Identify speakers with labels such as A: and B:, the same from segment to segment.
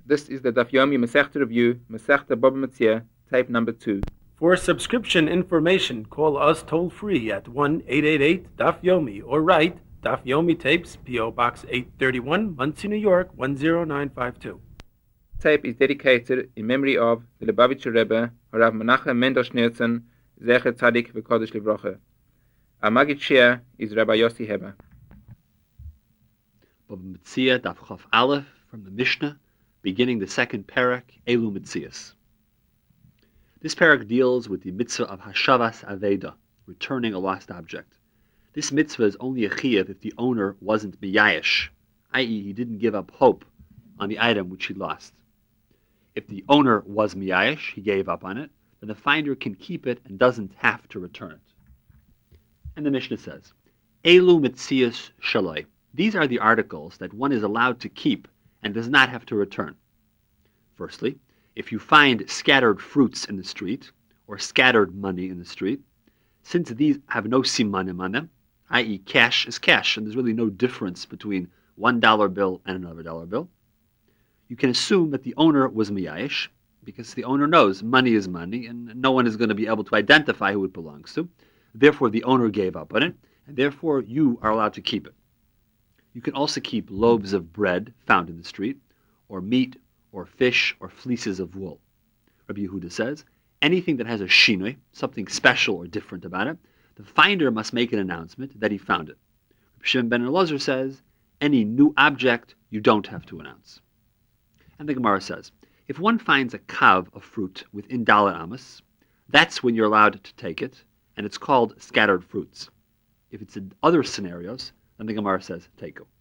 A: This is the Daf Yomi Masechta Review, Masechta Baba Metzia, tape number 2.
B: For subscription information, call us toll-free at 1-888-DAF-YOMI or write Daf Yomi Tapes, P.O. Box 831, Muncie, New York, 10952.
A: Tape is dedicated in memory of the Lubavitcher Rebbe, Harav Menachem Mendel Schneerson, Zecher Tzadik V'Kodesh Livrocha. Our Maggid Shia is Rabbi Yossi Heber.
C: Baba Metzia, Daf Chaf Aleph, from the Mishnah, beginning the second parak, Elu Metzias. This parak deals with the mitzvah of Hashavas Aveda, returning a lost object. This mitzvah is only a chiyuv if the owner wasn't miyayish, i.e. he didn't give up hope on the item which he lost. If the owner was miyayish, he gave up on it, then the finder can keep it and doesn't have to return it. And the Mishnah says, Elu Metzias Shaloi. These are the articles that one is allowed to keep and does not have to return. Firstly, if you find scattered fruits in the street, or scattered money in the street, since these have no simanim on them, i.e. cash is cash, and there's really no difference between $1 bill and another dollar bill, you can assume that the owner was miyayish, because the owner knows money is money, and no one is going to be able to identify who it belongs to. Therefore, the owner gave up on it, and therefore you are allowed to keep it. You can also keep loaves of bread found in the street, or meat, or fish, or fleeces of wool. Rabbi Yehuda says, anything that has a shinui, something special or different about it, the finder must make an announcement that he found it. Rabbi Shimon ben Elazar says, any new object you don't have to announce. And the Gemara says, if one finds a kav of fruit within Dalet Amos, that's when you're allowed to take it, and it's called scattered fruits. If it's in other scenarios, then the Gemara says, take them.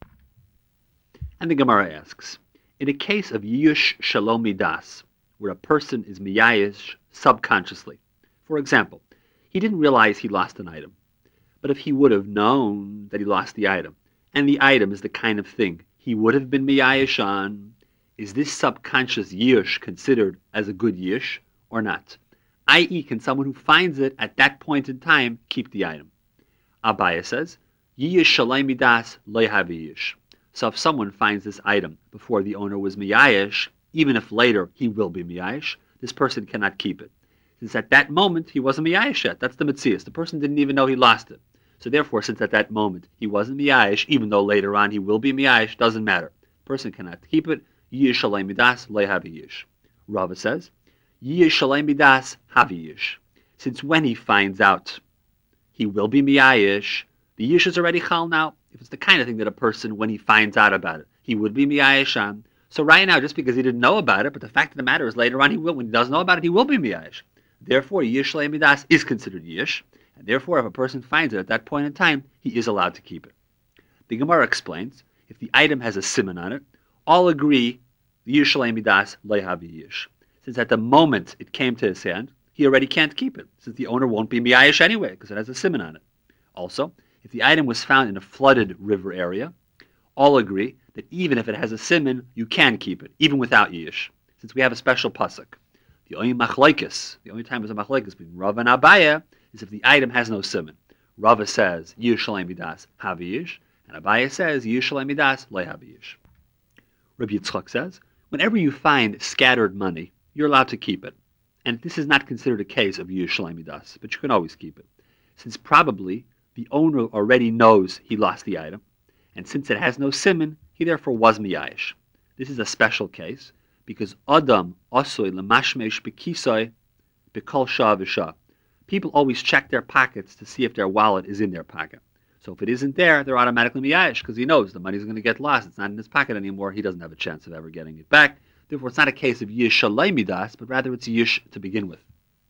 C: And the Gemara asks, in a case of Yush Shalom Midas, where a person is miyayish subconsciously, for example, he didn't realize he lost an item, but if he would have known that he lost the item, and the item is the kind of thing he would have been miyayish on, is this subconscious yush considered as a good yush or not? I.e., can someone who finds it at that point in time keep the item? Abaya says, Yish Shalom Midas lo yahavi. So if someone finds this item before the owner was miyayish, even if later he will be miyayish, this person cannot keep it. Since at that moment he wasn't miyayish yet. That's the metzias. The person didn't even know he lost it. So therefore, since at that moment he wasn't miyayish, even though later on he will be miyayish, doesn't matter. The person cannot keep it. Yish Shalom Midas lo yahavi. Rava says, Yish Shalom Midas havi. Since when he finds out he will be miyayish, the yish is already chal now. If it's the kind of thing that a person, when he finds out about it, he would be miyayish on. So right now, just because he didn't know about it, but the fact of the matter is later on he will, when he doesn't know about it, he will be miyayish. Therefore, yish le'midas is considered yish, and therefore if a person finds it at that point in time, he is allowed to keep it. The Gemara explains, if the item has a siman on it, all agree yish le'midas le'havi yish. Since at the moment it came to his hand, he already can't keep it, since the owner won't be miyayish anyway, because it has a siman on it. Also, if the item was found in a flooded river area, all agree that even if it has a siman, you can keep it, even without yish, since we have a special pasuk. The only machlokes, the only time there's a machlokes between Rava and Abaya is if the item has no siman. Rava says yish shalem midas havi yish, and Abaya says yish shalem midas le havi yish. Rabbi Yitzchak says, whenever you find scattered money, you're allowed to keep it, and this is not considered a case of yish shalem midas, but you can always keep it, since probably the owner already knows he lost the item, and since it has no siman, he therefore was miyayish. This is a special case, because Adam osoy lemashmesh bekisoy bekol shah v'shah. People always check their pockets to see if their wallet is in their pocket. So if it isn't there, they're automatically miyayish, because he knows the money's going to get lost. It's not in his pocket anymore. He doesn't have a chance of ever getting it back. Therefore, it's not a case of yish shalei midas, but rather it's yish to begin with.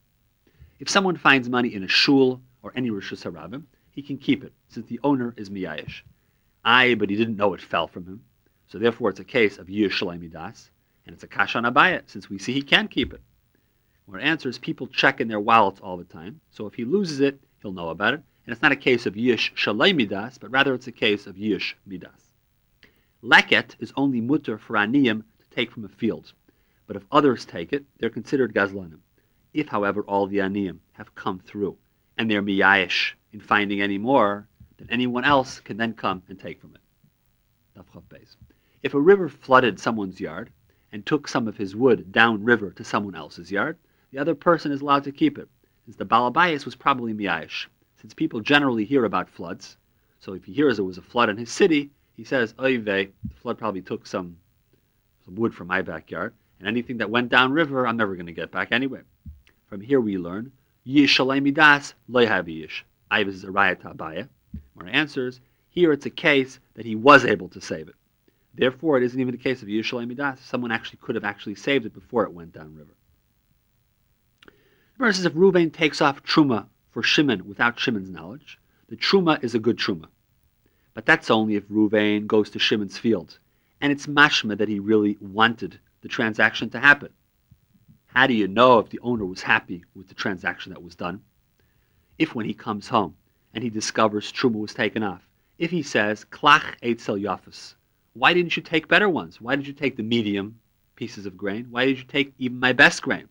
C: If someone finds money in a shul or any rishus harabim, he can keep it, since the owner is miyayish. But he didn't know it fell from him. So therefore it's a case of yish shalei midas, and it's a kasha on Abaya, since we see he can keep it. Our answer is people check in their wallets all the time, so if he loses it, he'll know about it, and it's not a case of yish shalei midas, but rather it's a case of yish midas. Leket is only mutter for aniyim to take from a field, but if others take it, they're considered gazlanim. If, however, all the aniyim have come through, and they're miyayish in finding any more, then anyone else can then come and take from it. If a river flooded someone's yard, and took some of his wood downriver to someone else's yard, the other person is allowed to keep it, since the Balabayas was probably miyayish. Since people generally hear about floods, so if he hears there was a flood in his city, he says, oy vey, the flood probably took some wood from my backyard, and anything that went downriver, I'm never going to get back anyway. From here we learn, yish shalei midas lo yahaviyish. Ivis is a raya to Abaya. Mar answers, here it's a case that he was able to save it. Therefore, it isn't even a case of yish shalei midas. Someone actually could have actually saved it before it went downriver. The verse says if Reuven takes off truma for Shimon without Shimon's knowledge, the truma is a good truma. But that's only if Reuven goes to Shimon's field, and it's mashma that he really wanted the transaction to happen. How do you know if the owner was happy with the transaction that was done? If when he comes home and he discovers truma was taken off, if he says, klach eitzel yafas, why didn't you take better ones? Why did you take the medium pieces of grain? Why did you take even my best grain?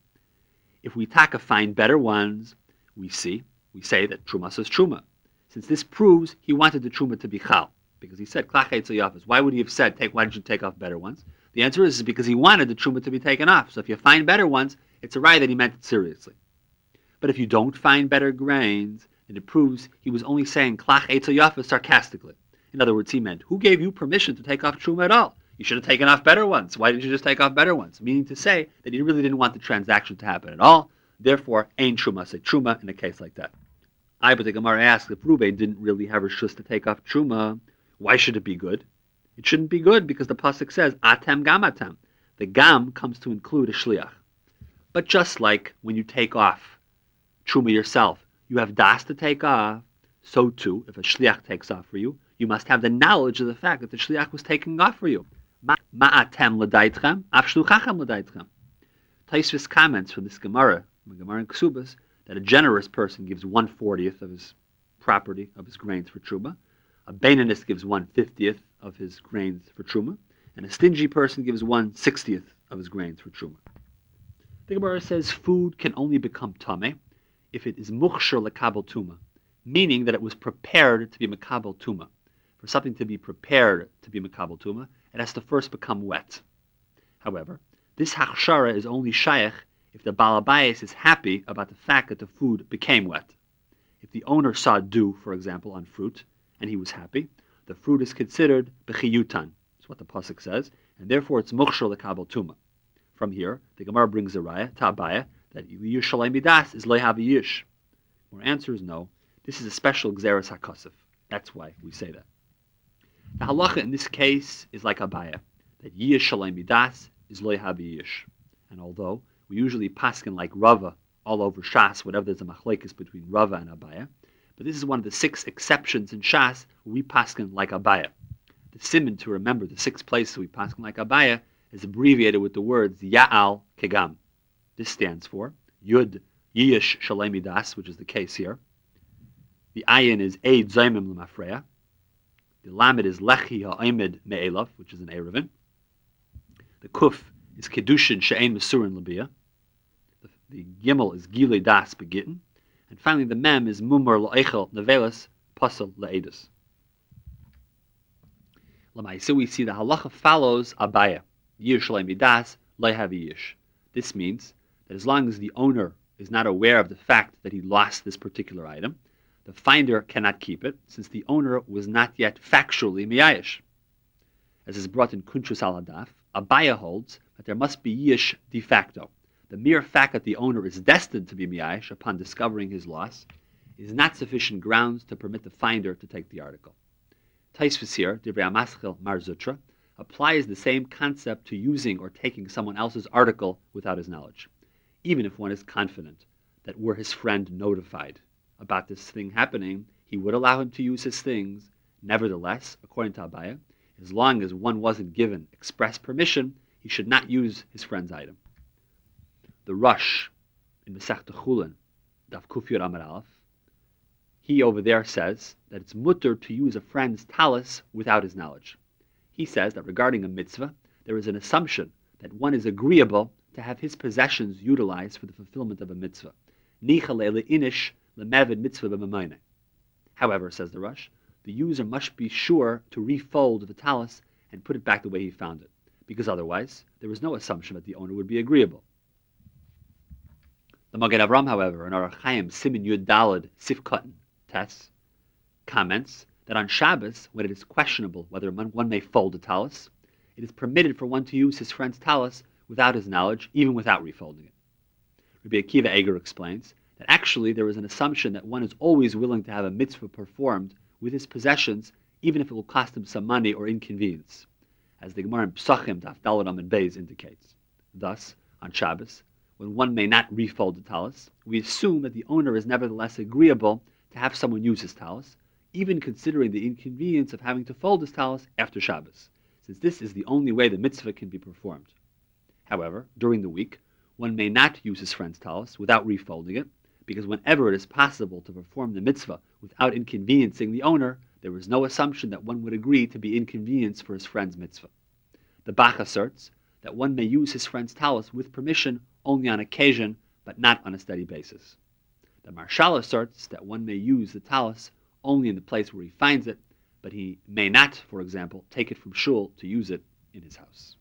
C: If we find better ones, we say that truma says truma. Since this proves he wanted the truma to be chal, because he said klach eitzel yafas. Why would he have said, why did you take off better ones? The answer is because he wanted the truma to be taken off. So if you find better ones, it's a raya that he meant it seriously. But if you don't find better grains, then it proves he was only saying klach eitzel yafas sarcastically. In other words, he meant, who gave you permission to take off truma at all? You should have taken off better ones. Why didn't you just take off better ones? Meaning to say that he really didn't want the transaction to happen at all. Therefore, ain truma, say truma in a case like that. But the Gemara asks, if Reuven didn't really have a shus to take off truma, why should it be good? It shouldn't be good because the pasuk says, atem gam atem. The gam comes to include a shliach. But just like when you take off truma yourself, you have das to take off, so too, if a shliach takes off for you, you must have the knowledge of the fact that the shliach was taking off for you. Ma'atem l'daitchem, af shluchachem l'daitchem. Taisvis comments from this Gemara in Ksubas, that a generous person gives 1/40th of his property, of his grains for truma. A Beinonist gives 1/50th of his grains for truma, and a stingy person gives 1/60th of his grains for truma. The Gemara says food can only become tameh if it is muchshar lekabel tuma, meaning that it was prepared to be mekabel tuma. For something to be prepared to be mekabel tuma, it has to first become wet. However, this hachshara is only shaykh if the balabayas is happy about the fact that the food became wet. If the owner saw dew, for example, on fruit, and he was happy, the fruit is considered bechiyutan. That's what the pasuk says, and therefore it's muchshar lekabel tuma. From here, the Gemara brings a raya, ta'abaya, that yish shalei midas is lehavi yish. Our answer is no. This is a special gzeres hakosef. That's why we say that. The halacha in this case is like Abaya, that yish shalei midas is lehavi yish. And although we usually paskin like Rava all over Shas, whenever there's a machlekes between Rava and Abaya, but this is one of the 6 exceptions in Shas where we paskin like Abaya. The siman to remember the 6 places we paskin like Abaya is abbreviated with the words Ya'al Kegam. This stands for Yud Yish Shalei Midas, which is the case here. The Ayin is Eid Zaymim L'Mafreya. The Lamed is Lechi Ha'omed Me'elav, which is an Erevin. The Kuf is Kedushin She'ein Mesurin L'Biyah. The Gimel is Gilei Das Begitten. And finally the Mem is Mumar L'Eichel Nevelas Pasal L'Eidus. So we see the halacha follows Abaya. Yish Shalei Midas Lehavi Yish. This means that as long as the owner is not aware of the fact that he lost this particular item, the finder cannot keep it, since the owner was not yet factually miyayish. As is brought in Kuntrus al-Hadaf, Abaya holds that there must be yish de facto. The mere fact that the owner is destined to be miyayish upon discovering his loss is not sufficient grounds to permit the finder to take the article. Taisvis here, Divrei Amaschel Mar Zutra, applies the same concept to using or taking someone else's article without his knowledge, even if one is confident that were his friend notified about this thing happening, he would allow him to use his things. Nevertheless, according to Abaya, as long as one wasn't given express permission, he should not use his friend's item. The Rush in Masechta Chulin, Daf Kuf Yud Amud Aleph, he over there says that it's mutter to use a friend's talis without his knowledge. He says that regarding a mitzvah, there is an assumption that one is agreeable to have his possessions utilized for the fulfillment of a mitzvah. However, says the Rush, the user must be sure to refold the talis and put it back the way he found it. because otherwise there is no assumption that the owner would be agreeable. The Magen Avram, however, in Orach Chaim Simin Yud Daled Sif Katan Tes, comments that on Shabbos, when it is questionable whether one may fold a talus, it is permitted for one to use his friend's talus without his knowledge, even without refolding it. Rabbi Akiva Eger explains that actually there is an assumption that one is always willing to have a mitzvah performed with his possessions, even if it will cost him some money or inconvenience, as the Gemara in Psachim Daf Daled Amud Beis indicates. Thus, on Shabbos, when one may not refold the talus, we assume that the owner is nevertheless agreeable to have someone use his talus, even considering the inconvenience of having to fold his talus after Shabbos, since this is the only way the mitzvah can be performed. However, during the week, one may not use his friend's talus without refolding it, because whenever it is possible to perform the mitzvah without inconveniencing the owner, there is no assumption that one would agree to be inconvenienced for his friend's mitzvah. The Bach asserts that one may use his friend's talus with permission only on occasion, but not on a steady basis. The Marshal asserts that one may use the talus only in the place where he finds it, but he may not, for example, take it from shul to use it in his house.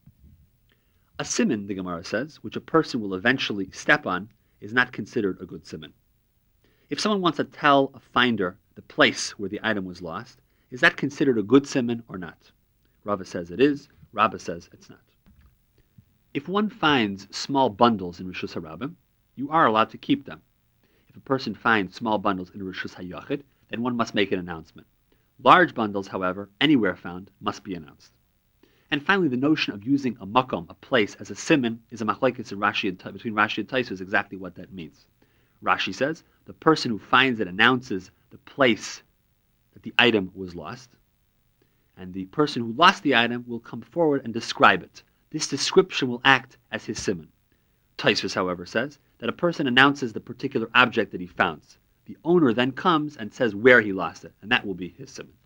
C: A siman, the Gemara says, which a person will eventually step on, is not considered a good siman. If someone wants to tell a finder the place where the item was lost, is that considered a good siman or not? Rava says it is, Rabba says it's not. If one finds small bundles in Rishus HaRabim, you are allowed to keep them. If a person finds small bundles in Rishus HaYachid, then one must make an announcement. Large bundles, however, anywhere found, must be announced. And finally, the notion of using a makom, a place, as a siman is a machlokes in Rashi between Rashi and Tosfos exactly what that means. Rashi says, the person who finds it announces the place that the item was lost, and the person who lost the item will come forward and describe it. This description will act as his siman. Tosfos, however, says that a person announces the particular object that he found. The owner then comes and says where he lost it, and that will be his siman.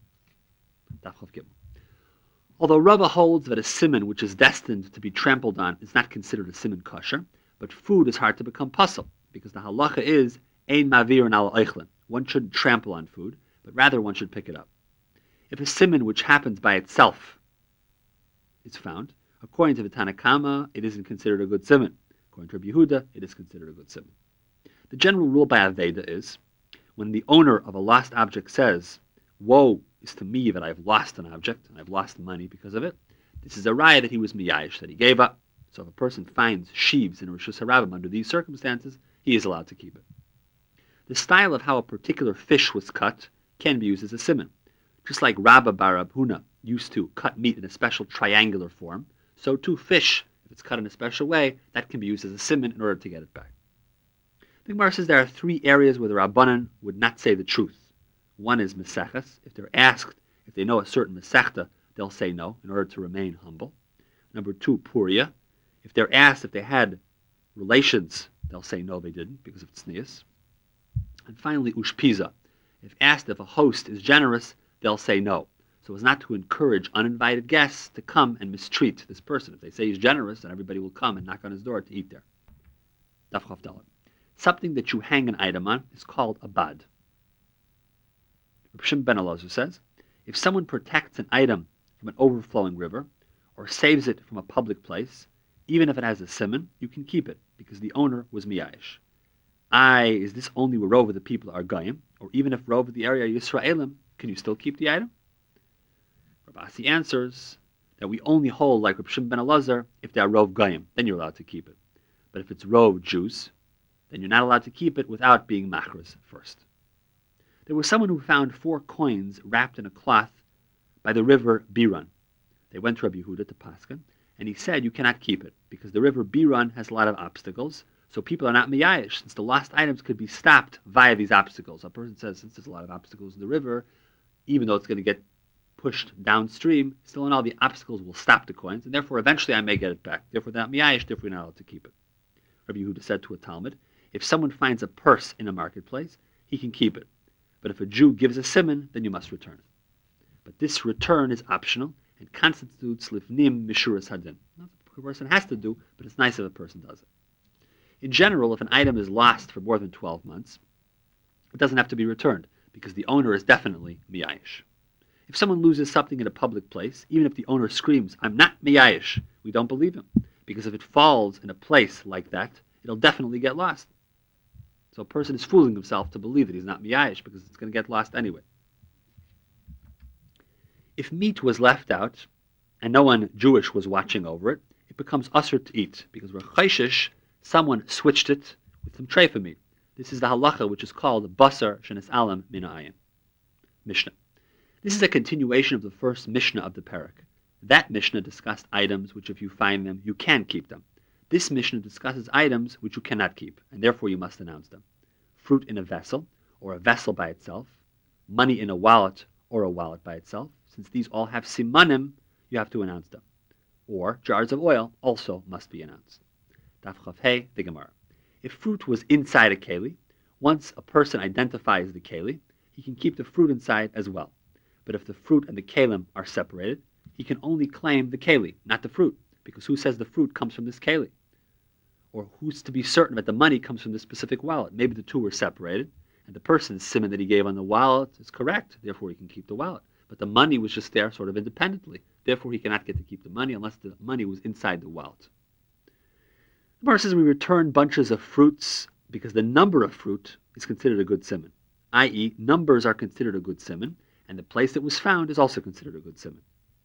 C: Although Rava holds that a siman which is destined to be trampled on is not considered a siman kosher, but food is hard to become pasul, because the halacha is ein mavir al eichlin. One shouldn't trample on food, but rather one should pick it up. If a siman which happens by itself is found, according to the Tanna Kama, it isn't considered a good siman. According to Rabbi Yehuda, it is considered a good siman. The general rule by Aveda is, when the owner of a lost object says, woe is to me that I've lost an object, and I've lost money because of it, this is a raya that he was miyayish, that he gave up. So if a person finds sheaves in Rishus HaRabim under these circumstances, he is allowed to keep it. The style of how a particular fish was cut can be used as a siman. Just like Rabba bar Abhuna used to cut meat in a special triangular form, so too fish, if it's cut in a special way, that can be used as a siman in order to get it back. The Gemara says there are three areas where the Rabbanan would not say the truth. One is Meseches. If they're asked if they know a certain Mesechta, they'll say no in order to remain humble. Number two, Puria. If they're asked if they had relations, they'll say no, they didn't, because of tznius. And finally, Ushpiza. If asked if a host is generous, they'll say no, so as not to encourage uninvited guests to come and mistreat this person. If they say he's generous, then everybody will come and knock on his door to eat there. Daf Chav Daled. Something that you hang an item on is called a bad. Reb Shimon ben Elazar says, if someone protects an item from an overflowing river, or saves it from a public place, even if it has a siman, you can keep it, because the owner was miyayish. Is this only where rov of the people are goyim, or even if rov of the area are Yisraelim, can you still keep the item? Rav Asi answers that we only hold like Reb Shimon ben Elazar if they are rov goyim, then you're allowed to keep it. But if it's rov Jews, then you're not allowed to keep it without being machras first. There was someone who found 4 coins wrapped in a cloth by the river Biran. They went to Rabbi Yehuda to Paskin, and he said you cannot keep it, because the river Biran has a lot of obstacles, so people are not miyayish, since the lost items could be stopped via these obstacles. A person says, since there's a lot of obstacles in the river, even though it's going to get pushed downstream, still in all the obstacles will stop the coins, and therefore eventually I may get it back. Therefore they're not miyayish, therefore you're not allowed to keep it. Rabbi Yehuda said to a Talmud, if someone finds a purse in a marketplace, he can keep it. But if a Jew gives a siman, then you must return it. But this return is optional and constitutes lifnim mishuras hadin. Not what a person has to do, but it's nice if a person does it. In general, if an item is lost for more than 12 months, it doesn't have to be returned, because the owner is definitely miyayish. If someone loses something in a public place, even if the owner screams, "I'm not miyayish," we don't believe him. Because if it falls in a place like that, it'll definitely get lost. So a person is fooling himself to believe that he's not miyayish because it's going to get lost anyway. If meat was left out and no one Jewish was watching over it, it becomes usher to eat because we're chayshish, someone switched it with some treifa meat. This is the halacha which is called basar shenis alam min ha'ayin. Mishnah. This is a continuation of the first Mishnah of the parak. That Mishnah discussed items which if you find them, you can keep them. This Mishnah discusses items which you cannot keep, and therefore you must announce them. Fruit in a vessel, or a vessel by itself. Money in a wallet, or a wallet by itself. Since these all have simanim, you have to announce them. Or jars of oil also must be announced. Daf Chav Hey, the Gemara. If fruit was inside a keli, once a person identifies the keli, he can keep the fruit inside as well. But if the fruit and the kelim are separated, he can only claim the keli, not the fruit, because who says the fruit comes from this keli? Or who's to be certain that the money comes from this specific wallet? Maybe the two were separated, and the person's simon that he gave on the wallet is correct, therefore he can keep the wallet. But the money was just there sort of independently, therefore he cannot get to keep the money unless the money was inside the wallet. The Gemara says we return bunches of fruits because the number of fruit is considered a good simon, i.e. numbers are considered a good simon, and the place it was found is also considered a good simon.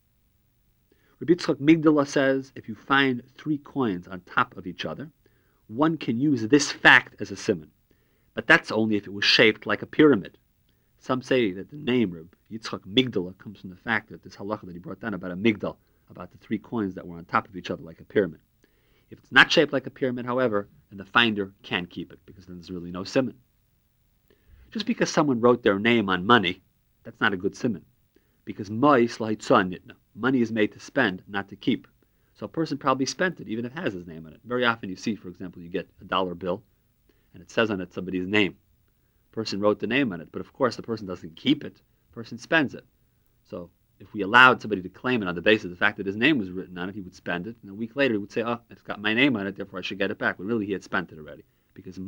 C: Rabbi Yitzchak Migdala says if you find 3 coins on top of each other, one can use this fact as a simon, but that's only if it was shaped like a pyramid. Some say that the name Rabbi Yitzchak Migdala comes from the fact that this halacha that he brought down about a migdal, about the 3 coins that were on top of each other like a pyramid. If it's not shaped like a pyramid, however, then the finder can keep it, because then there's really no simon. Just because someone wrote their name on money, that's not a good simon, because money is made to spend, not to keep. So a person probably spent it, even if it has his name on it. Very often you see, for example, you get a dollar bill, and it says on it somebody's name. The person wrote the name on it, but of course the person doesn't keep it. The person spends it. So if we allowed somebody to claim it on the basis of the fact that his name was written on it, he would spend it, and a week later he would say, "Oh, it's got my name on it, therefore I should get it back." But really he had spent it already, because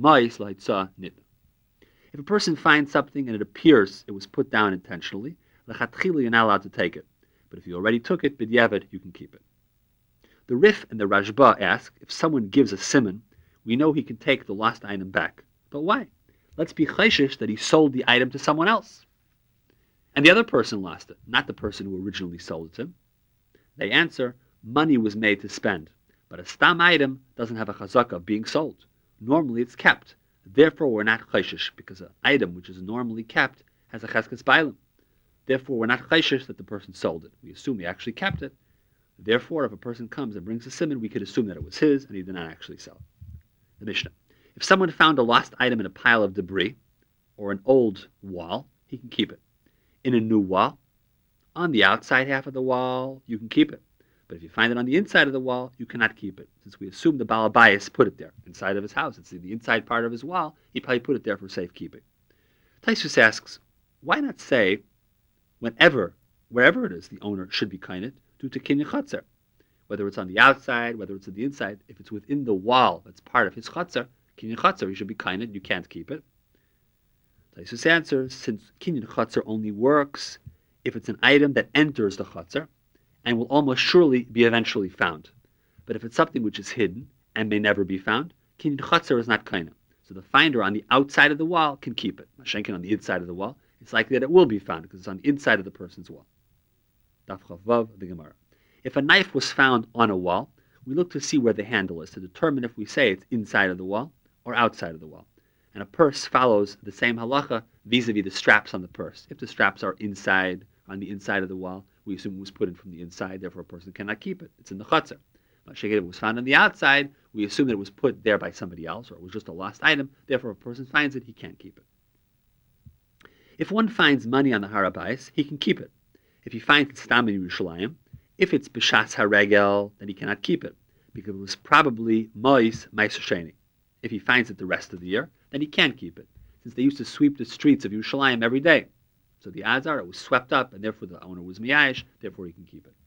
C: if a person finds something and it appears it was put down intentionally, l'chatchila you're not allowed to take it. But if you already took it, b'diavad, you can keep it. The Rif and the Rashba ask, if someone gives a simon, we know he can take the lost item back. But why? Let's be chayshish that he sold the item to someone else. And the other person lost it, not the person who originally sold it to him. They answer, money was made to spend, but a stam item doesn't have a chazaka of being sold. Normally it's kept. Therefore we're not chayshish, because an item which is normally kept has a cheskes bailim. Therefore we're not chayshish that the person sold it. We assume he actually kept it. Therefore, if a person comes and brings a simon, we could assume that it was his and he did not actually sell it. The Mishnah. If someone found a lost item in a pile of debris or an old wall, he can keep it. In a new wall, on the outside half of the wall, you can keep it. But if you find it on the inside of the wall, you cannot keep it. Since we assume the Baal Bayis put it there, inside of his house. It's in the inside part of his wall. He probably put it there for safekeeping. Taisus asks, why not say, wherever it is, the owner should be kainit, due to kinyan chatzar. Whether it's on the outside, whether it's on the inside, if it's within the wall that's part of his chatzar, kinyan chatzar, he should be kainit, you can't keep it. Taisus answers, since kinyan chatzar only works if it's an item that enters the chatzar and will almost surely be eventually found. But if it's something which is hidden and may never be found, kinyan chatzar is not kainit. So the finder on the outside of the wall can keep it. Mashenkin on the inside of the wall, it's likely that it will be found because it's on the inside of the person's wall. Daf Chav Vav, the Gemara. If a knife was found on a wall, we look to see where the handle is to determine if we say it's inside of the wall or outside of the wall. And a purse follows the same halacha vis-a-vis the straps on the purse. If the straps are inside, on the inside of the wall, we assume it was put in from the inside, therefore a person cannot keep it. It's in the chatzar. If it was found on the outside, we assume that it was put there by somebody else, or it was just a lost item, therefore if a person finds it, he can't keep it. If one finds money on the Har HaBayis, he can keep it. If he finds it stam in Yerushalayim, if it's b'shas haregel, then he cannot keep it, because it was probably mois meiser sheni. If he finds it the rest of the year, then he can't keep it, since they used to sweep the streets of Yerushalayim every day. So the odds are it was swept up, and therefore the owner was miyayish, therefore he can keep it.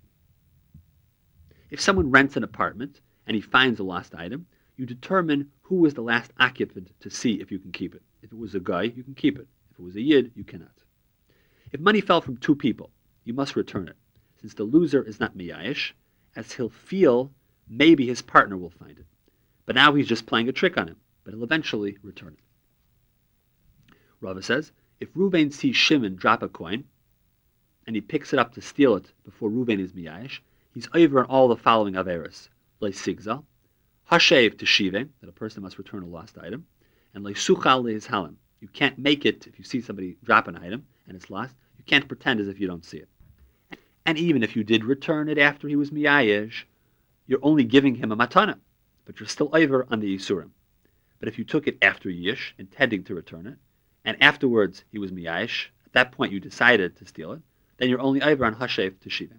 C: If someone rents an apartment and he finds a lost item, you determine who was the last occupant to see if you can keep it. If it was a guy, you can keep it. If it was a yid, you cannot. If money fell from 2 people, you must return it, since the loser is not miyayish, as he'll feel maybe his partner will find it. But now he's just playing a trick on him, but he'll eventually return it. Rava says, if Reuven sees Shimon drop a coin, and he picks it up to steal it before Reuven is miyayish, he's over on all the following averos: le'sigzal, hashev to shive, that a person must return a lost item, and le'suchal le'izhalim. You can't make it if you see somebody drop an item and it's lost. You can't pretend as if you don't see it. And even if you did return it after he was miyayish, you're only giving him a matana, but you're still over on the Yisurim. But if you took it after Yish, intending to return it, and afterwards he was miyayish, at that point you decided to steal it, then you're only over on Hashev to Shiva.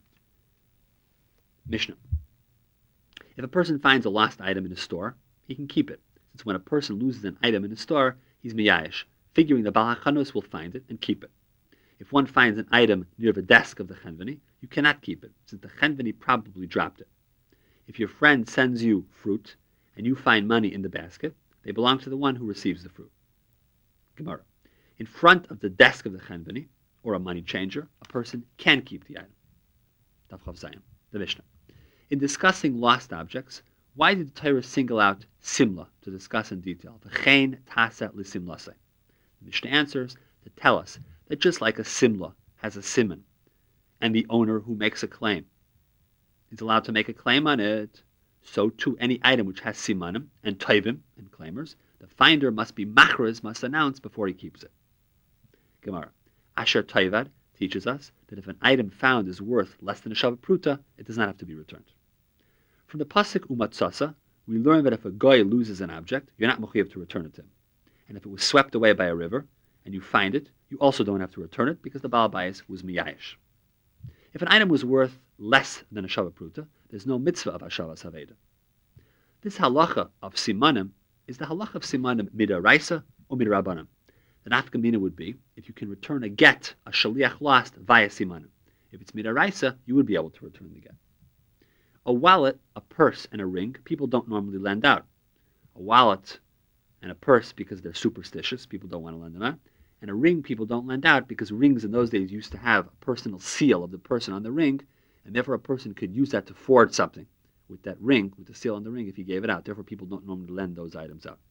C: Mishnah. If a person finds a lost item in a store, he can keep it, since when a person loses an item in a store, he's miyayish, figuring the Baal HaChanus will find it and keep it. If one finds an item near the desk of the Chenveni, you cannot keep it, since the Chenveni probably dropped it. If your friend sends you fruit, and you find money in the basket, they belong to the one who receives the fruit. Gemara. In front of the desk of the Chenveni, or a money changer, a person can keep the item. Daf Chav Zayin, the Mishnah. In discussing lost objects, why did the Torah single out simla to discuss in detail? V'chein tasa l'simlasei. The Mishnah answers to tell us that just like a simla has a siman, and the owner who makes a claim is allowed to make a claim on it, so too any item which has simanim and toivim and claimers, the finder must be machraz, must announce before he keeps it. Gemara. Asher Toivad teaches us that if an item found is worth less than a Shavah Pruta, it does not have to be returned. From the Pasuk Umatsasa, we learn that if a goy loses an object, you're not mechuyev to return it to him. And if it was swept away by a river, and you find it, you also don't have to return it because the Baal Bayis was miyayish. If an item was worth less than a Shavah Pruta, there's no mitzvah of Hashavas Haveda. This halacha of simanim is the halacha of simanim midaraisa or midrabanim. The nafkamina would be if you can return a get, a shaliach lost via simanim. If it's midaraisa, you would be able to return the get. A wallet, a purse, and a ring, people don't normally lend out. A wallet and a purse because they're superstitious, people don't want to lend them out. And a ring people don't lend out because rings in those days used to have a personal seal of the person on the ring, and therefore a person could use that to forge something with that ring, with the seal on the ring if he gave it out. Therefore people don't normally lend those items out.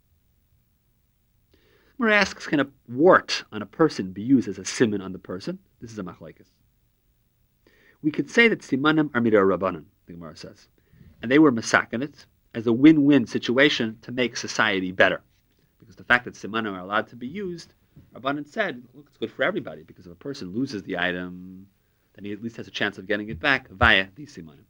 C: Gemara asks, can a wart on a person be used as a siman on the person? This is a machlekes. We could say that simanim are midar rabbanan, the Gemara says, and they were masakanit as a win-win situation to make society better. Because the fact that simanim are allowed to be used, Rabbanan said, look, it's good for everybody, because if a person loses the item, then he at least has a chance of getting it back via these simanim.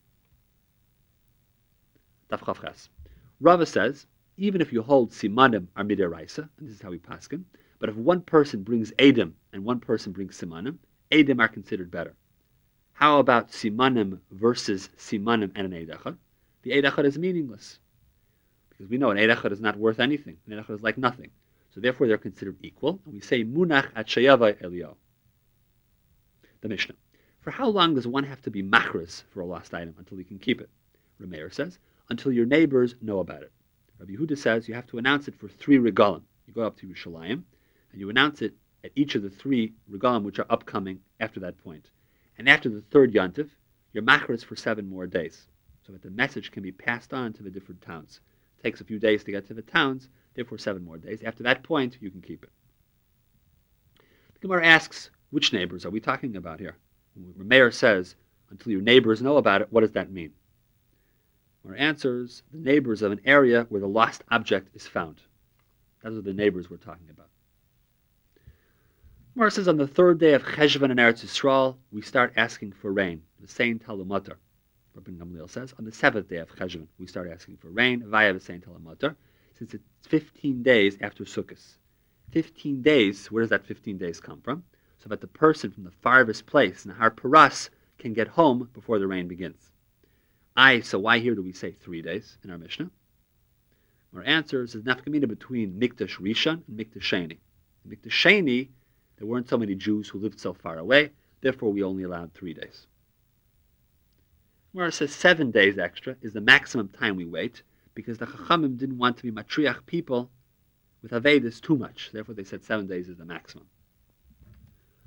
C: Daf Chav Ches. Rava says, even if you hold simanim are midaraisa, and this is how we paskin, but if one person brings edim and one person brings simanim, edim are considered better. How about simanim versus simanim and an eidachad? The eidachad is meaningless, because we know an eidachad is not worth anything. An eidachad is like nothing. So therefore they're considered equal, and we say munach at sheyavai elio. The Mishnah. For how long does one have to be machras for a lost item until he can keep it? Rameir says, until your neighbors know about it. Rabbi Yehuda says you have to announce it for 3 regalim. You go up to Yerushalayim, and you announce it at each of the 3 regalim which are upcoming after that point. And after the 3rd yontif, you're machras for 7 more days, so that the message can be passed on to the different towns. It takes a few days to get to the towns, therefore 7 more days. After that point, you can keep it. The Gemara asks, which neighbors are we talking about here? When Rameir says, until your neighbors know about it, what does that mean? Our answers, the neighbors of an area where the lost object is found. Those are the neighbors we're talking about. Gemara says on the 3rd day of Cheshvan in Eretz Yisrael, we start asking for rain. The same Talmutar. Rabbi Gamliel says on the 7th day of Cheshvan, we start asking for rain via the same Talmutar, since it's 15 days after Sukkot. 15 days, where does that 15 days come from? So that the person from the farthest place, Nahar Paras, can get home before the rain begins. So why here do we say 3 days in our Mishnah? Our answer is nafkamina between Mikdash Rishon and Mikdash Sheni. In Mikdash Sheni, there weren't so many Jews who lived so far away, therefore we only allowed 3 days. Gemara says 7 days extra is the maximum time we wait, because the Chachamim didn't want to be matriach people with Avedas too much. Therefore they said 7 days is the maximum.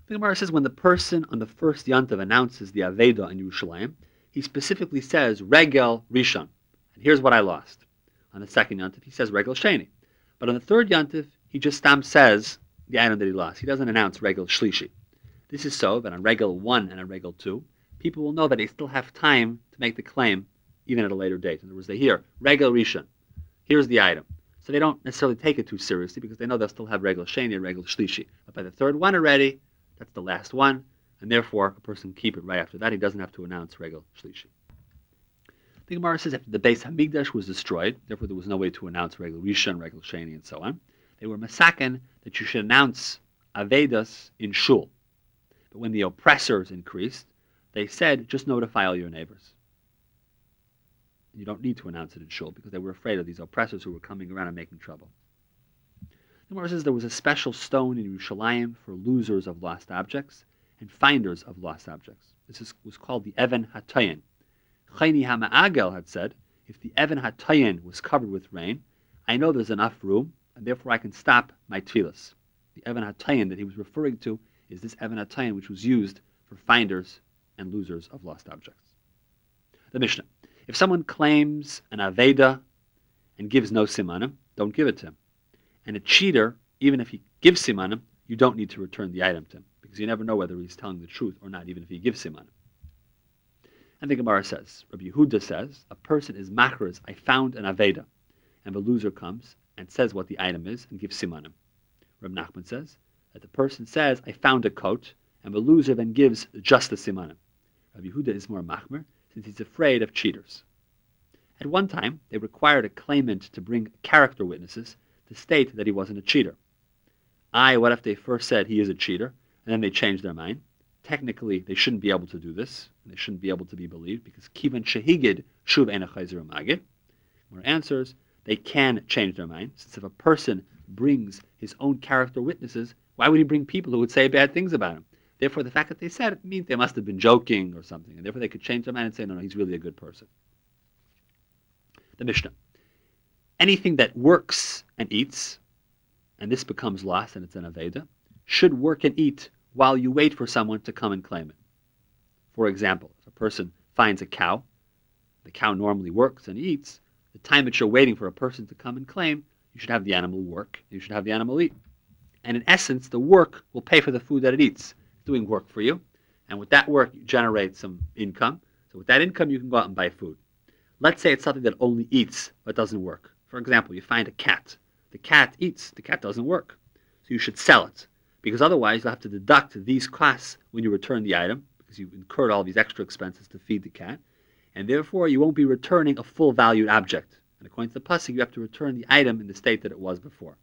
C: The Gemara says when the person on the first Yantav announces the Aveda in Yerushalayim, he specifically says, Regel Rishon. And here's what I lost. On the second Yantav, he says Regel Sheni. But on the third Yantav, he just says the item that he lost. He doesn't announce Regel Shlishi. This is so that on Regel 1 and on Regel 2, people will know that they still have time to make the claim even at a later date. In other words, they hear Regel Rishon. Here's the item. So they don't necessarily take it too seriously because they know they'll still have Regel Sheni and Regel Shlishi. But by the third one already, that's the last one, and therefore a person can keep it right after that. He doesn't have to announce Regel Shlishi. The Gemara says after the Beis Hamikdash was destroyed, therefore there was no way to announce Regel Rishon, Regel Sheni, and so on. They were masaken that you should announce Avedas in Shul. But when the oppressors increased, they said, just notify all your neighbors. You don't need to announce it in Shul because they were afraid of these oppressors who were coming around and making trouble. The Gemara says there was a special stone in Yerushalayim for losers of lost objects and finders of lost objects. This was called the Even HaTayin. Chayni HaMa'agel had said, if the Even HaTayin was covered with rain, I know there's enough room, and therefore I can stop my tefillas. The Even HaTayin that he was referring to is this Even HaTayin which was used for finders and losers of lost objects. The Mishnah. If someone claims an Aveda and gives no simanim, don't give it to him. And a cheater, even if he gives simanim, you don't need to return the item to him, because you never know whether he's telling the truth or not, even if he gives simanim. And the Gemara says, Rabbi Yehuda says, a person is machras, I found an Aveda, and the loser comes and says what the item is and gives simanim. Rabbi Nachman says that the person says, I found a coat, and the loser then gives just the simanim. Rabbi Yehuda is more machmer, since he's afraid of cheaters. At one time, they required a claimant to bring character witnesses to state that he wasn't a cheater. What if they first said he is a cheater, and then they changed their mind? Technically, they shouldn't be able to do this, and they shouldn't be able to be believed, because kivan shehigid shuv eina chayzer magid. More answers, they can change their mind, since if a person brings his own character witnesses, why would he bring people who would say bad things about him? Therefore, the fact that they said it means they must have been joking or something, and therefore they could change their mind and say, no, he's really a good person. The Mishnah. Anything that works and eats, and this becomes lost and it's an Aveda, should work and eat while you wait for someone to come and claim it. For example, if a person finds a cow, the cow normally works and eats, the time that you're waiting for a person to come and claim, you should have the animal work, you should have the animal eat. And in essence, the work will pay for the food that it eats. It's doing work for you, and with that work, you generate some income. So with that income, you can go out and buy food. Let's say it's something that only eats but doesn't work. For example, you find a cat. The cat eats, the cat doesn't work. So you should sell it, because otherwise you'll have to deduct these costs when you return the item, because you've incurred all these extra expenses to feed the cat, and therefore you won't be returning a full valued object. And according to the pasuk, you have to return the item in the state that it was before.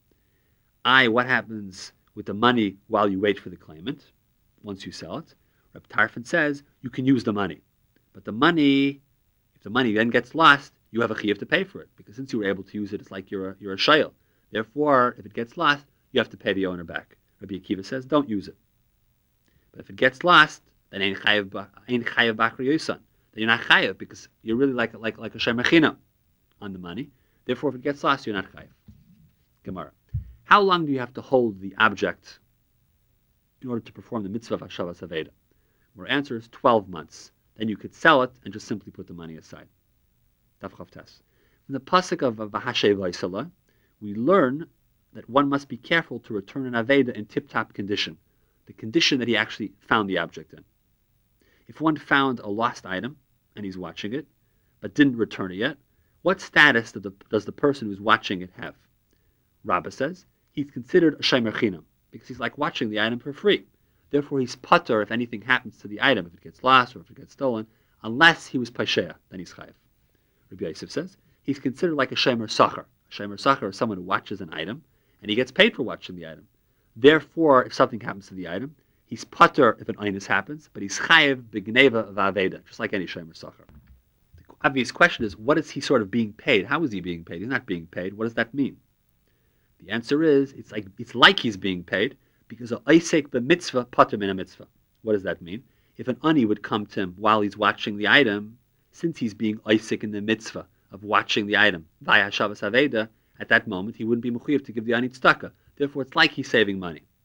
C: What happens with the money while you wait for the claimant? Once you sell it, Reb Tarfon says you can use the money, but the money, if the money then gets lost, you have a chiyuv to pay for it, because since you were able to use it, it's like you're a shayel. Therefore, if it gets lost, you have to pay the owner back. Rabbi Akiva says, don't use it. But if it gets lost, then ein chayav b'achri yosan. Then you're not chayav, because you're really like a shemachina on the money. Therefore, if it gets lost, you're not chayav. Gemara. How long do you have to hold the object in order to perform the mitzvah of Hashavas Aveda? More answers, 12 months. Then you could sell it and just simply put the money aside. From the pasuk of Vahashay Vaisala, we learn that one must be careful to return an Aveda in tip-top condition, the condition that he actually found the object in. If one found a lost item, and he's watching it, but didn't return it yet, what status does the person who's watching it have? Rabbah says, he's considered a Shemer Chinam, because he's like watching the item for free. Therefore, he's patur if anything happens to the item, if it gets lost or if it gets stolen, unless he was Pasheya, then he's chayav. Rabbi Yosef says, he's considered like a Shemer Sachar. A Shemer Sachar is someone who watches an item, and he gets paid for watching the item. Therefore, if something happens to the item, he's patur if an inus happens, but he's chayav b'gneva v'aveda, just like any Shemer Sachar. The obvious question is, what is he sort of being paid? How is he being paid? He's not being paid. What does that mean? The answer is, it's like he's being paid, because a Isaac b'mitzvah patur min a mitzvah. What does that mean? If an ani would come to him while he's watching the item, since he's being Isaac in the mitzvah of watching the item, via Hashavas Aveda, at that moment he wouldn't be mechuyev to give the ani tzedakah. Therefore, it's like he's saving money.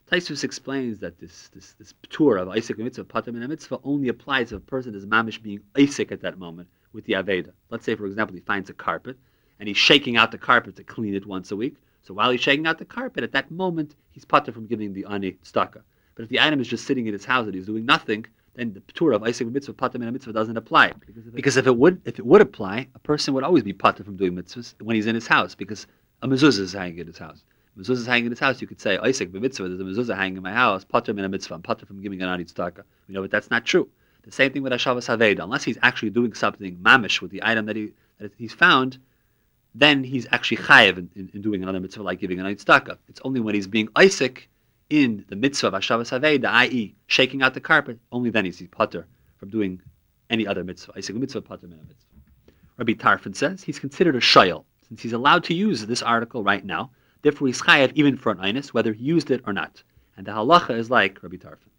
C: Taisus explains that this p'tur of Isaac mitzvah, pater min mitzvah, only applies if a person is mamish being Isaac at that moment with the Aveda. Let's say, for example, he finds a carpet and he's shaking out the carpet to clean it once a week. So while he's shaking out the carpet, at that moment, he's pater from giving the ani tzedakah. But if the item is just sitting in his house and he's doing nothing, then the p'tur of Isaac mitzvah, pater min mitzvah doesn't apply. Because if it would apply, a person would always be pater from doing mitzvahs when he's in his house, because a mezuzah is hanging in his house. Mezuzah is hanging in his house. You could say, Isaac b'mitzvah, there's a mezuzah hanging in my house, pater min mitzvah, I'm pater from giving an ani tzedakah. We know that that's not true. The same thing with Hashavas Haveda. Unless he's actually doing something mamish with the item that he's found, then he's actually chayev in doing another mitzvah like giving an ani tzedakah. It's only when he's being Isaac in the mitzvah of Hashavas Haveda, i.e., shaking out the carpet, only then is he pater from doing any other mitzvah. Isaac mitzvah, pater min mitzvah. Rabbi Tarfon says he's considered a shayel, since he's allowed to use this article right now. Therefore, he's chayev even for an einus, whether he used it or not. And the halacha is like Rabbi Tarfon.